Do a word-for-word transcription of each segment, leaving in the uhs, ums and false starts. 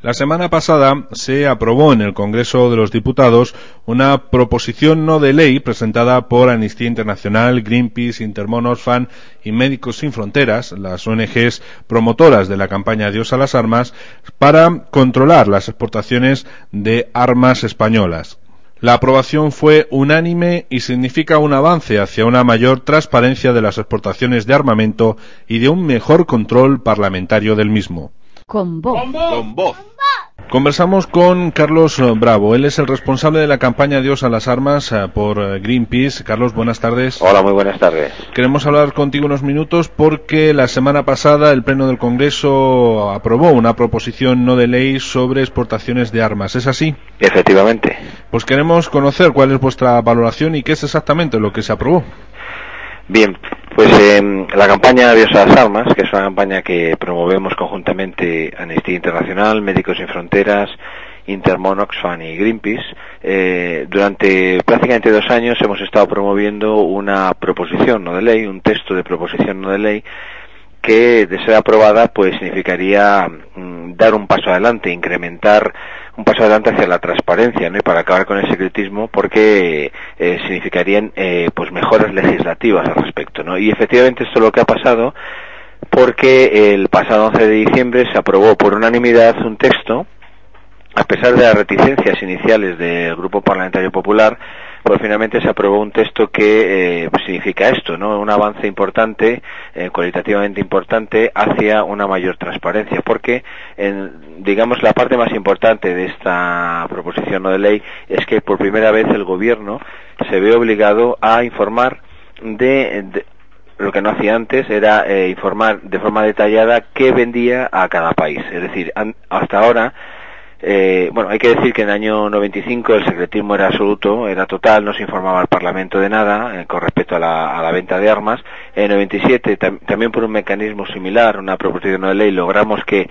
La semana pasada se aprobó en el Congreso de los Diputados una proposición no de ley presentada por Amnistía Internacional, Greenpeace, Intermon Oxfam y Médicos Sin Fronteras, las O N Ges promotoras de la campaña Adiós a las armas, para controlar las exportaciones de armas españolas. La aprobación fue unánime y significa un avance hacia una mayor transparencia de las exportaciones de armamento y de un mejor control parlamentario del mismo. Con voz. Con voz. Conversamos con Carlos Bravo. Él es el responsable de la campaña Adiós a las armas por Greenpeace. Carlos, buenas tardes. Hola, muy buenas tardes. Queremos hablar contigo unos minutos porque la semana pasada el Pleno del Congreso aprobó una proposición no de ley sobre exportaciones de armas. ¿Es así? Efectivamente. Pues queremos conocer cuál es vuestra valoración y qué es exactamente lo que se aprobó. Bien, pues eh, la campaña Adiós a las armas, que es una campaña que promovemos conjuntamente Amnistía Internacional, Médicos Sin Fronteras, Intermon Oxfam y Greenpeace, eh, durante prácticamente dos años hemos estado promoviendo una proposición no de ley, un texto de proposición no de ley, que de ser aprobada pues significaría mm, dar un paso adelante, incrementar un paso adelante hacia la transparencia, ¿no? Y para acabar con el secretismo, porque eh, significarían eh, pues mejoras legislativas al respecto, ¿no? Y efectivamente esto es lo que ha pasado, porque el pasado once de diciembre se aprobó por unanimidad un texto, a pesar de las reticencias iniciales del Grupo Parlamentario Popular, pues finalmente se aprobó un texto que eh, pues significa esto, ¿no? Un avance importante, eh, cualitativamente importante, hacia una mayor transparencia, porque, en, digamos, la parte más importante de esta proposición no de ley es que por primera vez el Gobierno se ve obligado a informar de, de lo que no hacía antes, era eh, informar de forma detallada qué vendía a cada país. Es decir, an, hasta ahora, Eh, bueno, hay que decir que en el año noventa y cinco el secretismo era absoluto, era total, no se informaba al Parlamento de nada eh, con respecto a la, a la venta de armas. En el noventa y siete, tam, también por un mecanismo similar, una proposición de ley, logramos que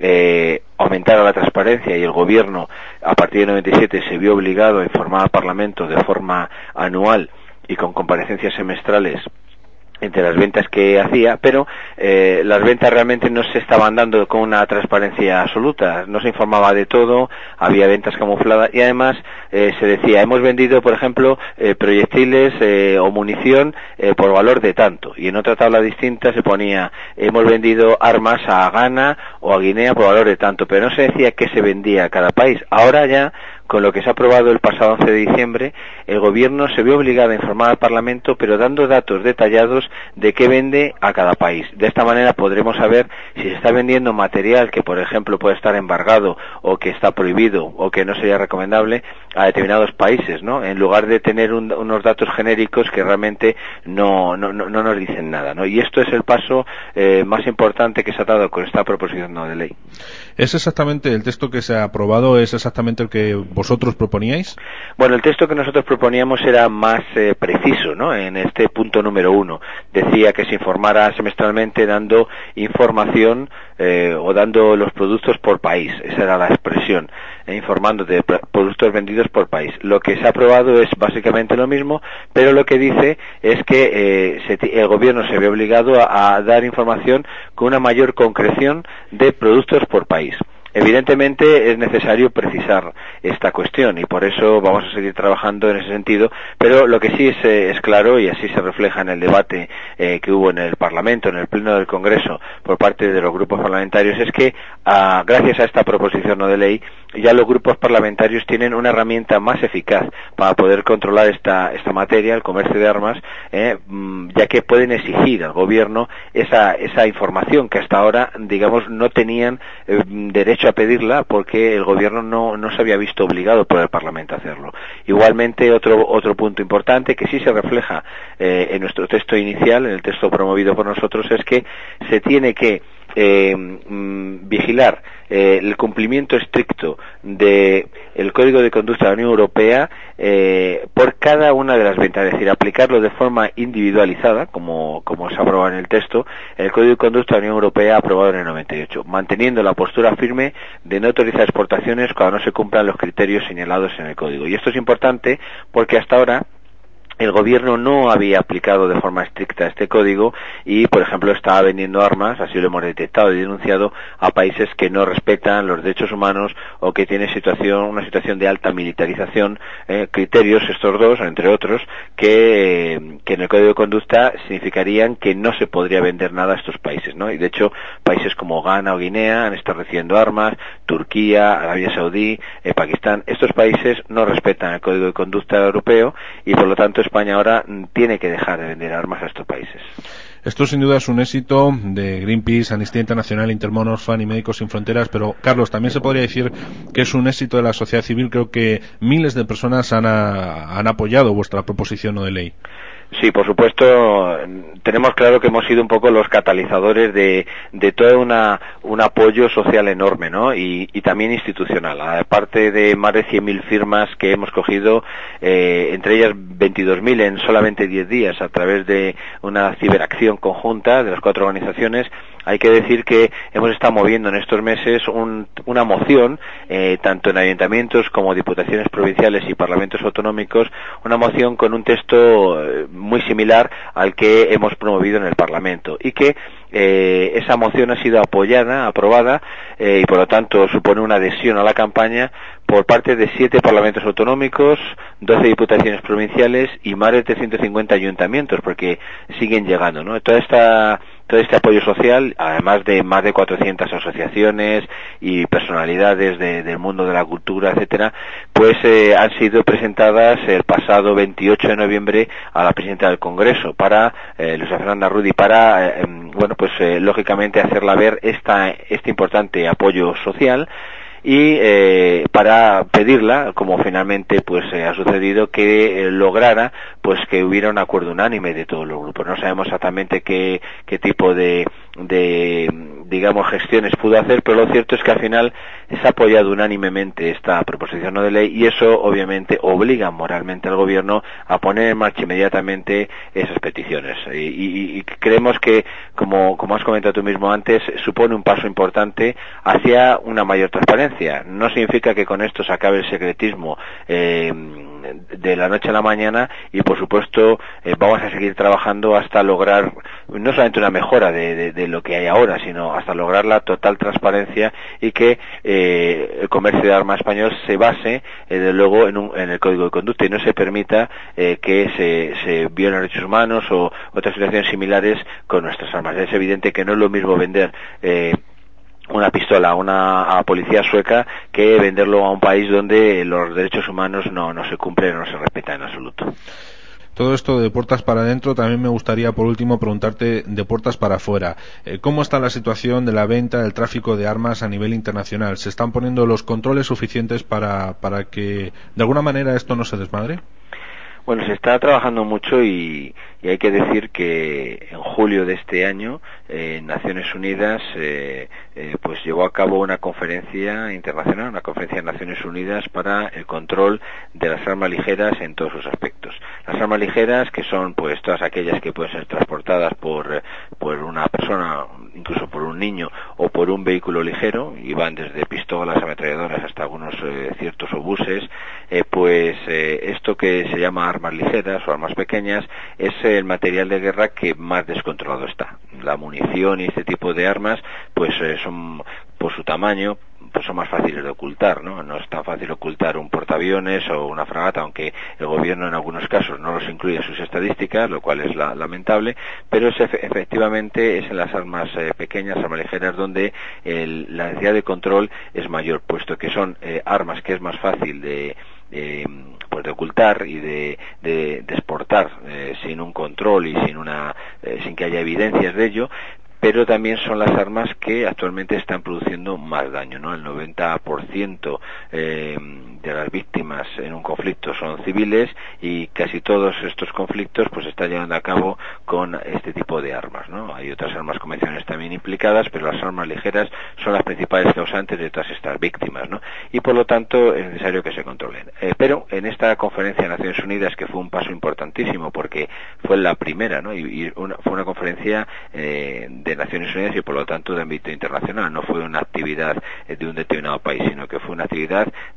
eh, aumentara la transparencia y el Gobierno, a partir del noventa y siete, se vio obligado a informar al Parlamento de forma anual y con comparecencias semestrales entre las ventas que hacía, pero eh, las ventas realmente no se estaban dando con una transparencia absoluta, no se informaba de todo, había ventas camufladas y además eh, se decía, hemos vendido, por ejemplo, eh, proyectiles eh, o munición eh, por valor de tanto, y en otra tabla distinta se ponía, hemos vendido armas a Ghana o a Guinea por valor de tanto, pero no se decía qué se vendía a cada país. Ahora ya, con lo que se ha aprobado el pasado once de diciembre, el Gobierno se ve obligado a informar al Parlamento, pero dando datos detallados de qué vende a cada país. De esta manera podremos saber si se está vendiendo material que, por ejemplo, puede estar embargado o que está prohibido o que no sería recomendable a determinados países, ¿no? En lugar de tener un, unos datos genéricos que realmente no, no, no, no nos dicen nada, ¿no? Y esto es el paso eh, más importante que se ha dado con esta proposición no de ley. ¿Es exactamente el texto que se ha aprobado, es exactamente el que vosotros proponíais? Bueno, el texto que nosotros proponíamos era más eh, preciso, ¿no? En este punto número uno. Decía que se informara semestralmente dando información eh, o dando los productos por país. Esa era la expresión, eh, informando de productos vendidos por país. Lo que se ha aprobado es básicamente lo mismo, pero lo que dice es que eh, se, el Gobierno se ve obligado a, a dar información con una mayor concreción de productos por país. Evidentemente es necesario precisar esta cuestión y por eso vamos a seguir trabajando en ese sentido, pero lo que sí es, eh, es claro, y así se refleja en el debate eh, que hubo en el Parlamento, en el Pleno del Congreso, por parte de los grupos parlamentarios, es que ah, gracias a esta proposición no de ley, ya los grupos parlamentarios tienen una herramienta más eficaz para poder controlar esta, esta materia, el comercio de armas, eh, ya que pueden exigir al Gobierno esa, esa información que hasta ahora, digamos, no tenían eh, derecho a pedirla porque el Gobierno no, no se había visto obligado por el Parlamento a hacerlo. Igualmente, otro, otro punto importante que sí se refleja eh, en nuestro texto inicial, en el texto promovido por nosotros, es que se tiene que eh, mm, vigilar eh, el cumplimiento estricto de el Código de Conducta de la Unión Europea eh, por cada una de las ventas, es decir, aplicarlo de forma individualizada, como, como se aprueba en el texto, el Código de Conducta de la Unión Europea aprobado en el noventa y ocho, manteniendo la postura firme de no autorizar exportaciones cuando no se cumplan los criterios señalados en el Código. Y esto es importante porque hasta ahora el gobierno no había aplicado de forma estricta este código y, por ejemplo, estaba vendiendo armas, así lo hemos detectado y denunciado, a países que no respetan los derechos humanos o que tienen situación, una situación de alta militarización, eh, criterios estos dos, entre otros, que, eh, que en el código de conducta significarían que no se podría vender nada a estos países, ¿no? Y de hecho, países como Ghana o Guinea han estado recibiendo armas, Turquía, Arabia Saudí, eh, Pakistán, estos países no respetan el código de conducta europeo y, por lo tanto, España ahora tiene que dejar de vender armas a estos países. Esto sin duda es un éxito de Greenpeace, Amnistía Internacional, Intermon Oxfam y Médicos Sin Fronteras, pero Carlos, también se podría decir que es un éxito de la sociedad civil. Creo que miles de personas han, a, han apoyado vuestra proposición no de ley. Sí, por supuesto, tenemos claro que hemos sido un poco los catalizadores de, de todo una, un apoyo social enorme, ¿no? Y, y también institucional. Aparte de más de cien mil firmas que hemos cogido, eh, entre ellas veintidós mil en solamente diez días a través de una ciberacción conjunta de las cuatro organizaciones, hay que decir que hemos estado moviendo en estos meses un, una moción, eh, tanto en ayuntamientos como diputaciones provinciales y parlamentos autonómicos, una moción con un texto eh, muy similar al que hemos promovido en el Parlamento y que eh, esa moción ha sido apoyada, aprobada eh, y por lo tanto supone una adhesión a la campaña por parte de siete parlamentos autonómicos, doce diputaciones provinciales y más de trescientos cincuenta ayuntamientos, porque siguen llegando, ¿no? Toda esta todo este apoyo social, además de más de cuatrocientas asociaciones y personalidades de, del mundo de la cultura, etcétera, pues eh, han sido presentadas el pasado veintiocho de noviembre a la presidenta del Congreso para eh, Luisa Fernanda Rudi para eh, bueno pues eh, lógicamente hacerla ver esta este importante apoyo social y eh, para pedirla, como finalmente pues eh, ha sucedido, que eh, lograra pues que hubiera un acuerdo unánime de todos los grupos. No sabemos exactamente qué, qué tipo de, de digamos gestiones pudo hacer, pero lo cierto es que al final se ha apoyado unánimemente esta proposición no de ley y eso obviamente obliga moralmente al gobierno a poner en marcha inmediatamente esas peticiones y, y, y creemos que, como, como has comentado tú mismo antes, supone un paso importante hacia una mayor transparencia. No significa que con esto se acabe el secretismo eh, de la noche a la mañana y por supuesto eh, vamos a seguir trabajando hasta lograr no solamente una mejora de, de, de lo que hay ahora, sino hasta lograr la total transparencia y que eh, el comercio de armas español se base eh, de luego en, un, en el código de conducta y no se permita eh, que se, se violen derechos humanos o otras situaciones similares con nuestras armas. Es evidente que no es lo mismo vender eh, una pistola a una a policía sueca que venderlo a un país donde los derechos humanos no, no se cumplen o no se respetan en absoluto. Todo esto de puertas para adentro, también me gustaría por último preguntarte de puertas para afuera. Eh, ¿Cómo está la situación de la venta, del tráfico de armas a nivel internacional? ¿Se están poniendo los controles suficientes para, para que de alguna manera esto no se desmadre? Bueno, se está trabajando mucho y, y hay que decir que en julio de este año eh, Naciones Unidas eh, eh, pues llevó a cabo una conferencia internacional, una conferencia de Naciones Unidas para el control de las armas ligeras en todos sus aspectos. Las armas ligeras, que son pues todas aquellas que pueden ser transportadas por, por una persona, incluso por un niño o por un vehículo ligero, y van desde pistolas, ametralladoras hasta algunos eh, ciertos obuses, eh, pues eh, esto que se llama armas ligeras o armas pequeñas es el material de guerra que más descontrolado está. La munición y este tipo de armas pues eh, son, por su tamaño, pues son más fáciles de ocultar, ¿no? No es tan fácil ocultar un portaaviones o una fragata, aunque el gobierno en algunos casos no los incluye en sus estadísticas, lo cual es la, lamentable, pero es efe, efectivamente es en las armas eh, pequeñas, armas ligeras, donde el, la necesidad de control es mayor, puesto que son eh, armas que es más fácil de eh, pues de ocultar y de, de, de exportar eh, sin un control y sin una eh, sin que haya evidencias de ello, pero también son las armas que actualmente están produciendo más daño, ¿no? El noventa por ciento eh, de las víctimas en un conflicto son civiles y casi todos estos conflictos pues se están llevando a cabo con este tipo de armas, ¿no? Hay otras armas convencionales también implicadas, pero las armas ligeras son las principales causantes de todas estas víctimas, ¿no? Y por lo tanto es necesario que se controlen. Eh, pero en esta conferencia de Naciones Unidas, que fue un paso importantísimo porque fue la primera, ¿no? Y, y una, fue una conferencia eh, de Naciones Unidas y por lo tanto de ámbito internacional, no fue una actividad de un determinado país, sino que fue una actividad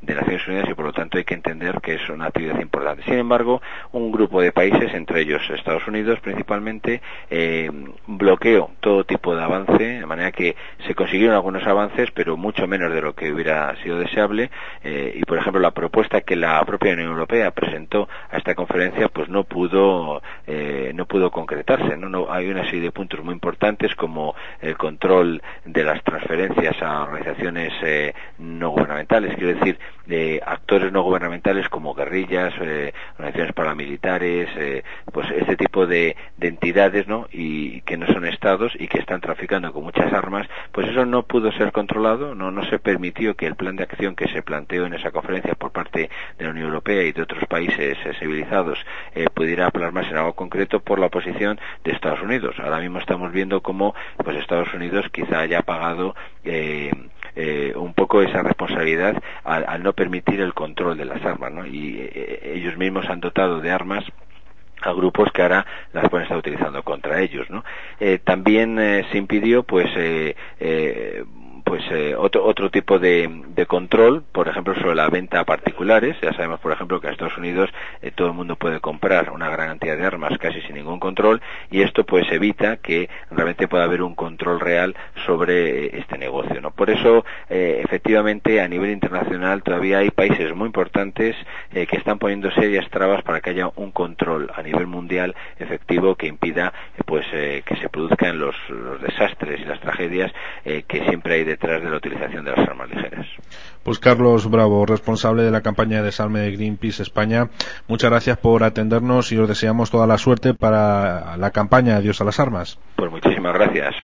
de Naciones Unidas y por lo tanto hay que entender que es una actividad importante. Sin embargo, un grupo de países, entre ellos Estados Unidos principalmente, eh, bloqueó todo tipo de avance, de manera que se consiguieron algunos avances, pero mucho menos de lo que hubiera sido deseable, eh, y por ejemplo la propuesta que la propia Unión Europea presentó a esta conferencia pues no pudo eh, no pudo concretarse, ¿no? No, hay una serie de puntos muy importantes como el control de las transferencias a organizaciones eh, no gubernamentales, quiero decir, de actores no gubernamentales como guerrillas, eh, organizaciones paramilitares, eh, pues este tipo de, de entidades, ¿no? Y que no son estados y que están traficando con muchas armas, pues eso no pudo ser controlado, no no se permitió que el plan de acción que se planteó en esa conferencia por parte de la Unión Europea y de otros países eh, civilizados eh, pudiera plasmarse en algo concreto por la oposición de Estados Unidos. Ahora mismo estamos viendo cómo pues Estados Unidos quizá haya pagado eh, eh, un poco esa responsabilidad al, al no permitir el control de las armas, ¿no? Y eh, ellos mismos han dotado de armas a grupos que ahora las pueden estar utilizando contra ellos, ¿no? Eh, también eh, se impidió pues eh, eh, pues eh, otro otro tipo de, de control, por ejemplo sobre la venta a particulares. Ya sabemos por ejemplo que en Estados Unidos eh, todo el mundo puede comprar una gran cantidad de armas casi sin ningún control, y esto pues evita que realmente pueda haber un control real sobre eh, este negocio, ¿no? Por eso eh, efectivamente a nivel internacional todavía hay países muy importantes eh, que están poniendo serias trabas para que haya un control a nivel mundial efectivo que impida eh, pues eh, que se produzcan los, los desastres y las tragedias eh, que siempre hay detrás de la utilización de las armas ligeras. Pues Carlos Bravo, responsable de la campaña de desarme de Greenpeace España, muchas gracias por atendernos y os deseamos toda la suerte para la campaña Adiós a las armas. Pues muchísimas gracias.